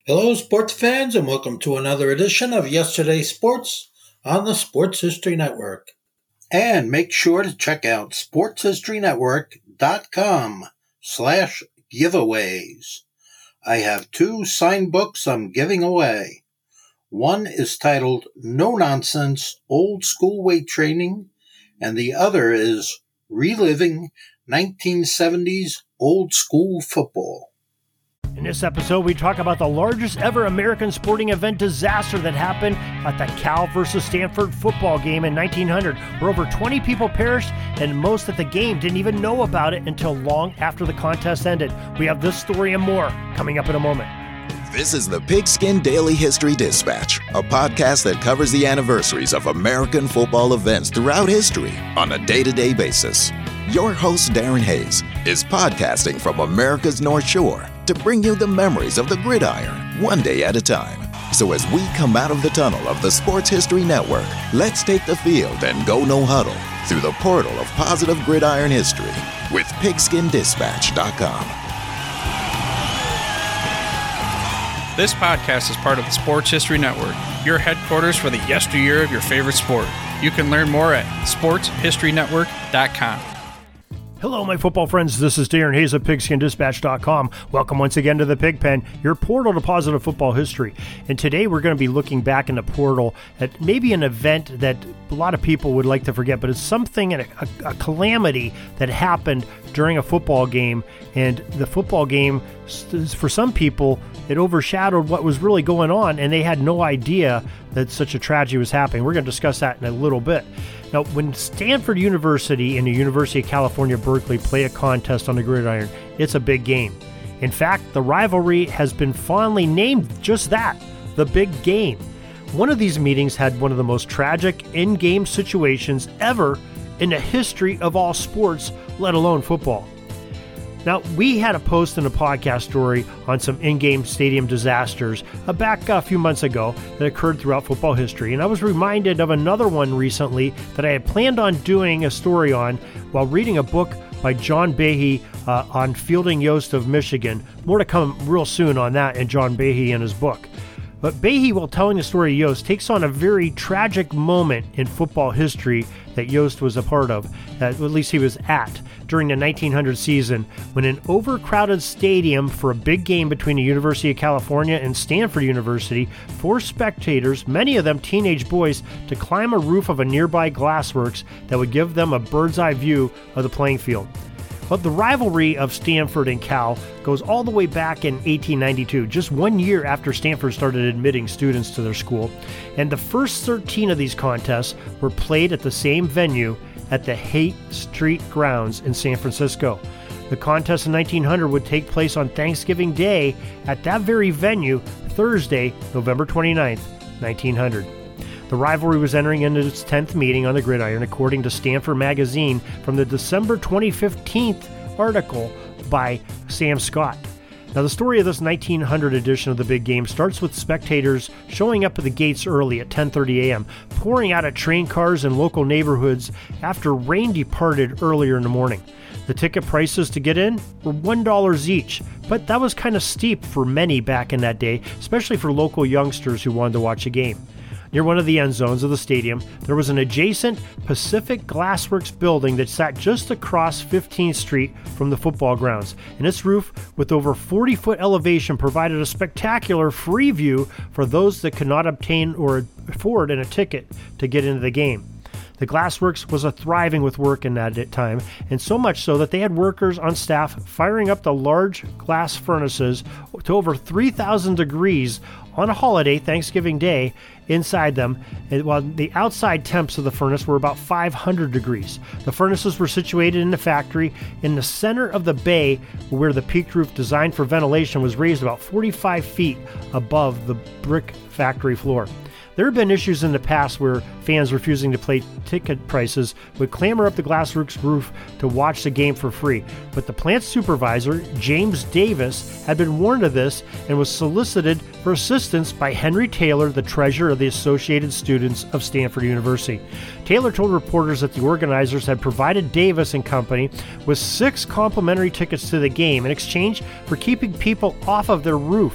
Hello, sports fans, and welcome to another edition of Yesterday's Sports on the Sports History Network. And make sure to check out sportshistorynetwork.com/giveaways. I have 2 signed books I'm giving away. One is titled No Nonsense Old School Weight Training, and the other is Reliving 1970s Old School Football. In this episode, we talk about the largest ever American sporting event disaster that happened at the Cal versus Stanford football game in 1900, where over 20 people perished, and most at the game didn't even know about it until long after the contest ended. We have this story and more coming up in a moment. This is the Pigskin Daily History Dispatch, a podcast that covers the anniversaries of American football events throughout history on a day-to-day basis. Your host, Darren Hayes, is podcasting from America's North Shore to bring you the memories of the gridiron, one day at a time. So as we come out of the tunnel of the Sports History Network, let's take the field and go no huddle through the portal of positive gridiron history with pigskindispatch.com. This podcast is part of the Sports History Network, your headquarters for the yesteryear of your favorite sport. You can learn more at sportshistorynetwork.com. Hello, my football friends. This is Darren Hayes of pigskindispatch.com. Welcome once again to the Pig Pen, your portal to positive football history. And today we're going to be looking back in the portal at maybe an event that a lot of people would like to forget, but it's something, a calamity that happened during a football game. And the football game, for some people, it overshadowed what was really going on, and they had no idea that such a tragedy was happening. We're going to discuss that in a little bit. Now, when Stanford University and the University of California, Berkeley play a contest on the gridiron, it's a big game. In fact, the rivalry has been fondly named just that, the big game. One of these meetings had one of the most tragic in-game situations ever in the history of all sports, let alone football. Now, we had a post in a podcast story on some in-game stadium disasters back a few months ago that occurred throughout football history, and I was reminded of another one recently that I had planned on doing a story on while reading a book by John Behe on Fielding Yost of Michigan. More to come real soon on that and John Behe and his book. But Behe, while telling the story of Yost, takes on a very tragic moment in football history that Yost was a part of, at least he was at, during the 1900 season, when an overcrowded stadium for a big game between the University of California and Stanford University forced spectators, many of them teenage boys, to climb a roof of a nearby glassworks that would give them a bird's eye view of the playing field. But the rivalry of Stanford and Cal goes all the way back in 1892, just 1 year after Stanford started admitting students to their school. And the first 13 of these contests were played at the same venue at the Haight Street grounds in San Francisco. The contest in 1900 would take place on Thanksgiving Day at that very venue, Thursday, November 29th, 1900. The rivalry was entering into its 10th meeting on the gridiron, according to Stanford Magazine, from the December 2015 article by Sam Scott. Now, the story of this 1900 edition of the big game starts with spectators showing up at the gates early at 10:30 a.m., pouring out of train cars in local neighborhoods after rain departed earlier in the morning. The ticket prices to get in were $1 each, but that was kind of steep for many back in that day, especially for local youngsters who wanted to watch a game. Near one of the end zones of the stadium, there was an adjacent Pacific Glassworks building that sat just across 15th Street from the football grounds, and its roof, with over 40-foot elevation, provided a spectacular free view for those that could not obtain or afford a ticket to get into the game. The Glassworks was thriving with work in that time, and so much so that they had workers on staff firing up the large glass furnaces to over 3,000 degrees on a holiday, Thanksgiving Day, inside them, while the outside temps of the furnace were about 500 degrees. The furnaces were situated in the factory in the center of the bay, where the peaked roof designed for ventilation was raised about 45 feet above the brick factory floor. There have been issues in the past where fans refusing to pay ticket prices would clamber up the Glassworks roof to watch the game for free. But the plant supervisor, James Davis, had been warned of this and was solicited for assistance by Henry Taylor, the treasurer of the Associated Students of Stanford University. Taylor told reporters that the organizers had provided Davis and company with 6 complimentary tickets to the game in exchange for keeping people off of their roof.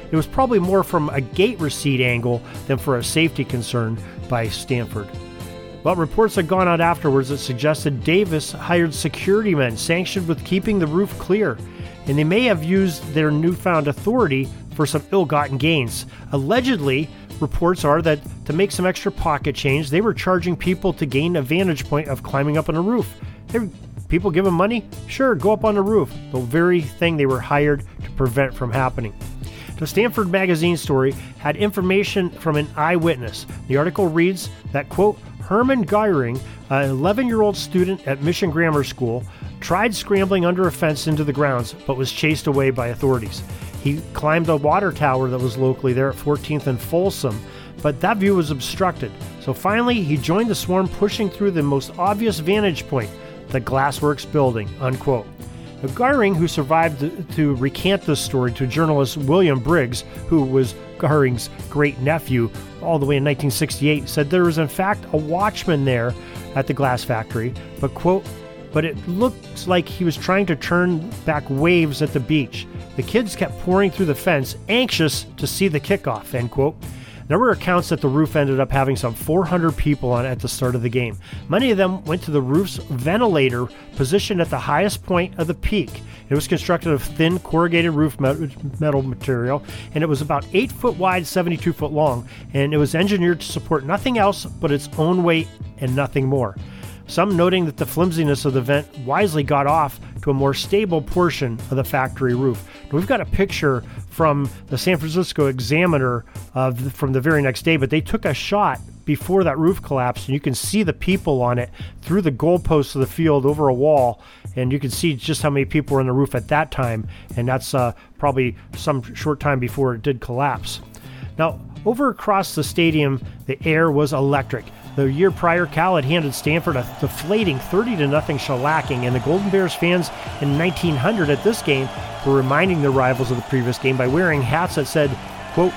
it was probably more from a gate receipt angle than for a safety concern by Stanford. But reports had gone out afterwards that suggested Davis hired security men sanctioned with keeping the roof clear, and they may have used their newfound authority for some ill-gotten gains. Allegedly, reports are that to make some extra pocket change, they were charging people to gain a vantage point of climbing up on a roof. People give them money? Sure, go up on the roof. The very thing they were hired to prevent from happening. The Stanford Magazine story had information from an eyewitness. The article reads that, quote, Herman Geiring, an 11-year-old student at Mission Grammar School, tried scrambling under a fence into the grounds, but was chased away by authorities. He climbed a water tower that was locally there at 14th and Folsom, but that view was obstructed. So finally, he joined the swarm pushing through the most obvious vantage point, the Glassworks building, unquote. Geiring, who survived to recant this story to journalist William Briggs, who was Geiring's great-nephew all the way in 1968, said there was in fact a watchman there at the glass factory, but, quote, but it looks like he was trying to turn back waves at the beach. The kids kept pouring through the fence, anxious to see the kickoff, end quote. There were accounts that the roof ended up having some 400 people on it at the start of the game. Many of them went to the roof's ventilator, positioned at the highest point of the peak. It was constructed of thin corrugated roof metal material, and it was about 8 foot wide, 72 foot long, and it was engineered to support nothing else but its own weight and nothing more. Some noting that the flimsiness of the vent wisely got off to a more stable portion of the factory roof. Now, we've got a picture from the San Francisco Examiner from the very next day, but they took a shot before that roof collapsed, and you can see the people on it through the goalposts of the field over a wall, and you can see just how many people were on the roof at that time, and that's probably some short time before it did collapse. Now, over across the stadium, the air was electric. The year prior, Cal had handed Stanford a deflating 30-0 shellacking, and the Golden Bears fans in 1900 at this game were reminding their rivals of the previous game by wearing hats that said, quote,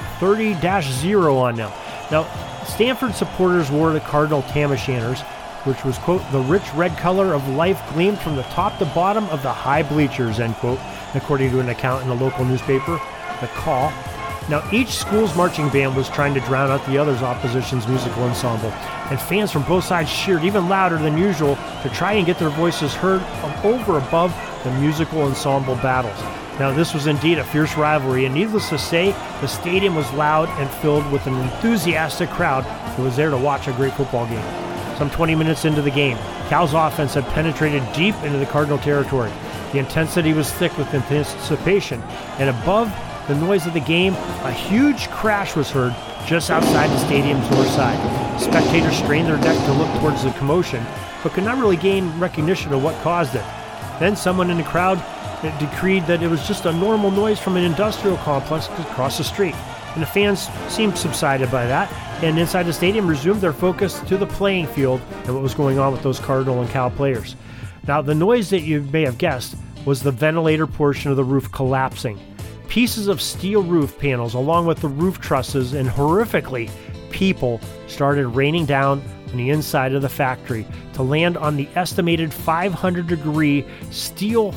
30-0 on them. Now, Stanford supporters wore the Cardinal tam-o'-shanters, which was, quote, the rich red color of life gleamed from the top to bottom of the high bleachers, end quote, according to an account in the local newspaper, The Call. Now, each school's marching band was trying to drown out the other's opposition's musical ensemble, and fans from both sides cheered even louder than usual to try and get their voices heard over above the musical ensemble battles. Now, this was indeed a fierce rivalry, and needless to say, the stadium was loud and filled with an enthusiastic crowd who was there to watch a great football game. Some 20 minutes into the game, Cal's offense had penetrated deep into the Cardinal territory. The intensity was thick with anticipation, and above the noise of the game, a huge crash was heard just outside the stadium's north side. Spectators strained their neck to look towards the commotion, but could not really gain recognition of what caused it. Then someone in the crowd decreed that it was just a normal noise from an industrial complex across the street, and the fans seemed subsided by that, and inside the stadium resumed their focus to the playing field and what was going on with those Cardinal and Cal players. Now, the noise that you may have guessed was the ventilator portion of the roof collapsing. Pieces of steel roof panels along with the roof trusses and, horrifically, people started raining down on the inside of the factory to land on the estimated 500-degree steel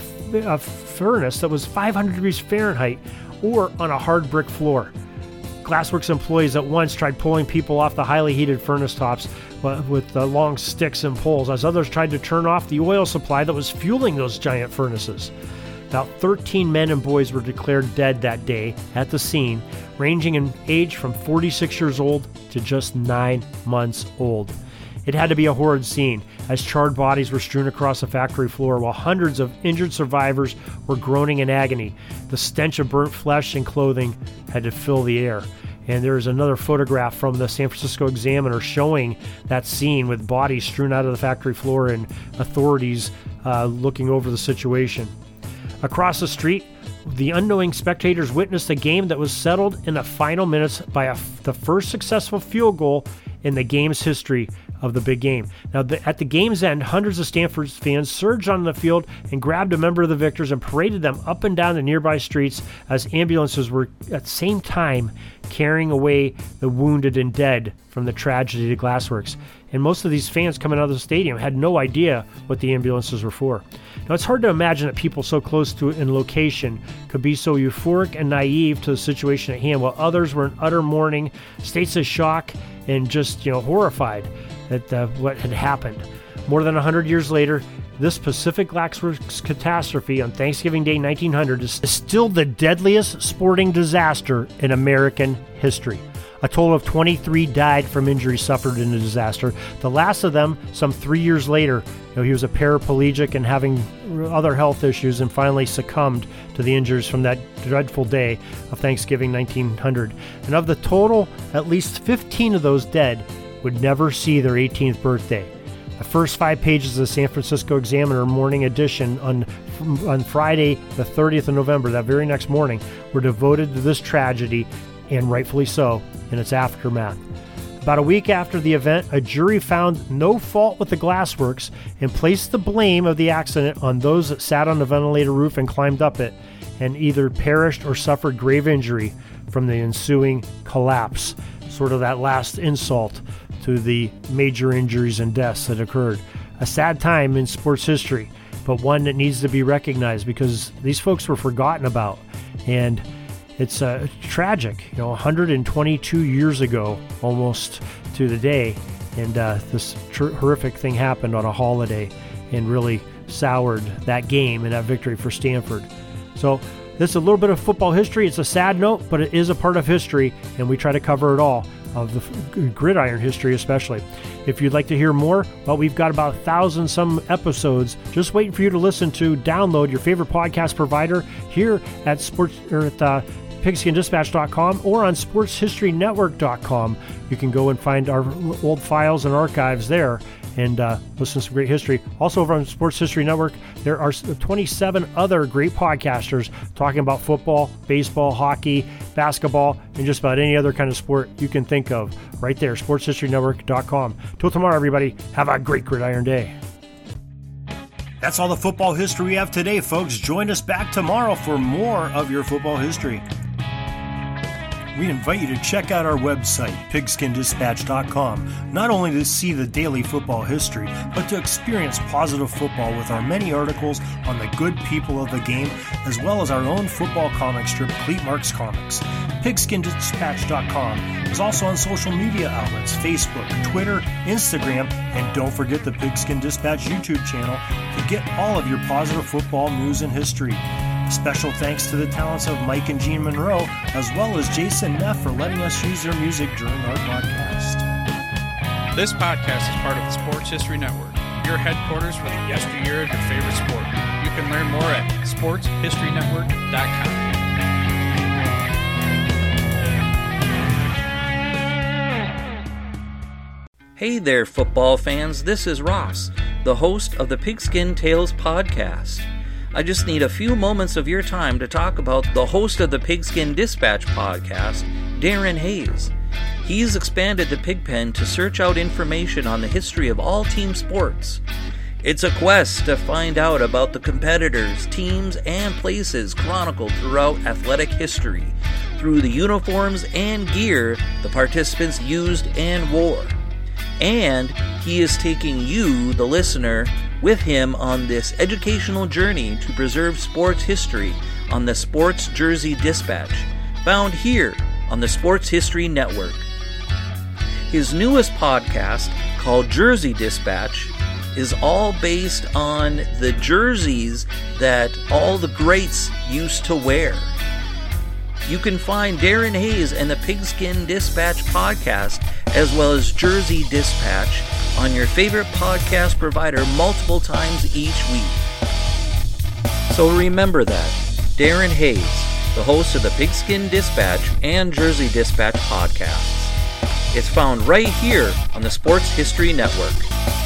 furnace that was 500 degrees Fahrenheit, or on a hard brick floor. Glassworks employees at once tried pulling people off the highly heated furnace tops with long sticks and poles, as others tried to turn off the oil supply that was fueling those giant furnaces. About 13 men and boys were declared dead that day at the scene, ranging in age from 46 years old to just 9 months old. It had to be a horrid scene, as charred bodies were strewn across the factory floor while hundreds of injured survivors were groaning in agony. The stench of burnt flesh and clothing had to fill the air. And there's another photograph from the San Francisco Examiner showing that scene with bodies strewn out of the factory floor and authorities looking over the situation. Across the street, the unknowing spectators witnessed a game that was settled in the final minutes by the first successful field goal in the game's history of the big game. Now, at the game's end, hundreds of Stanford fans surged onto the field and grabbed a member of the victors and paraded them up and down the nearby streets as ambulances were at the same time carrying away the wounded and dead from the tragedy at Glassworks. And most of these fans coming out of the stadium had no idea what the ambulances were for. Now, it's hard to imagine that people so close to in location could be so euphoric and naive to the situation at hand, while others were in utter mourning, states of shock, and just, horrified at what had happened. More than 100 years later, this Pacific Glassworks catastrophe on Thanksgiving Day 1900 is still the deadliest sporting disaster in American history. A total of 23 died from injuries suffered in the disaster. The last of them, some 3 years later, he was a paraplegic and having other health issues and finally succumbed to the injuries from that dreadful day of Thanksgiving 1900. And of the total, at least 15 of those dead would never see their 18th birthday. The first 5 pages of the San Francisco Examiner morning edition on Friday, the 30th of November, that very next morning, were devoted to this tragedy, and rightfully so, in its aftermath. About a week after the event, a jury found no fault with the Glassworks and placed the blame of the accident on those that sat on the ventilator roof and climbed up it and either perished or suffered grave injury from the ensuing collapse. Sort of that last insult to the major injuries and deaths that occurred. A sad time in sports history, but one that needs to be recognized because these folks were forgotten about. And it's tragic, 122 years ago, almost to the day, and this horrific thing happened on a holiday and really soured that game and that victory for Stanford. So this is a little bit of football history. It's a sad note, but it is a part of history, and we try to cover it all, of the gridiron history especially. If you'd like to hear more, well, we've got about 1,000 some episodes just waiting for you to listen to. Download your favorite podcast provider here at pigskindispatch.com or on sportshistorynetwork.com. You can go and find our old files and archives there and listen to some great history. Also over on Sports History Network, there are 27 other great podcasters talking about football, baseball, hockey, basketball, and just about any other kind of sport you can think of right there, sportshistorynetwork.com. Till tomorrow, everybody, have a great gridiron day. That's all the football history we have today, folks. Join us back tomorrow for more of your football history. We invite you to check out our website, pigskindispatch.com, not only to see the daily football history, but to experience positive football with our many articles on the good people of the game, as well as our own football comic strip, Cleat Marks Comics. Pigskindispatch.com is also on social media outlets, Facebook, Twitter, Instagram, and don't forget the Pigskin Dispatch YouTube channel to get all of your positive football news and history. Special thanks to the talents of Mike and Gene Monroe, as well as Jason Neff for letting us use their music during our podcast. This podcast is part of the Sports History Network, your headquarters for the yesteryear of your favorite sport. You can learn more at sportshistorynetwork.com. Hey there, football fans. This is Ross, the host of the Pigskin Tales podcast. I just need a few moments of your time to talk about the host of the Pigskin Dispatch podcast, Darren Hayes. He's expanded the Pigpen to search out information on the history of all team sports. It's a quest to find out about the competitors, teams, and places chronicled throughout athletic history through the uniforms and gear the participants used and wore. And he is taking you, the listener, with him on this educational journey to preserve sports history on the Sports Jersey Dispatch, found here on the Sports History Network. His newest podcast, called Jersey Dispatch, is all based on the jerseys that all the greats used to wear. You can find Darren Hayes and the Pigskin Dispatch podcast, as well as Jersey Dispatch, on your favorite podcast provider multiple times each week. So remember that, Darren Hayes, the host of the Pigskin Dispatch and Jersey Dispatch podcasts. It's found right here on the Sports History Network.